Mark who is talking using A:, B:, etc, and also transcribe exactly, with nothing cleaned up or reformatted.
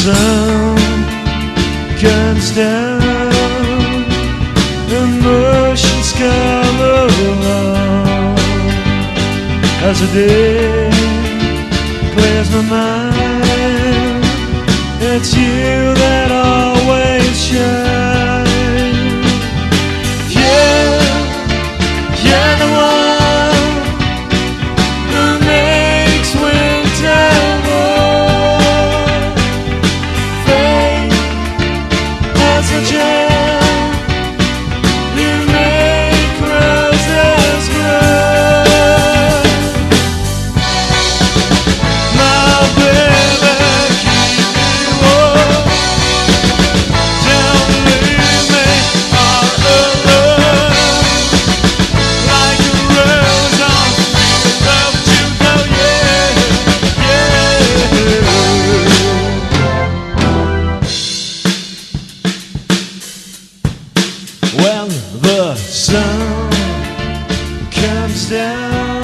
A: sun comes down and oceans color along, as the day clears my mind, it's you that always shine. Yeah, you're the one who makes winter warm. Fate has a charm, you make roses grow. My baby, keep me warm, don't leave me all alone. Like a rose on wheels of Juno, yeah, yeah. When the sun comes down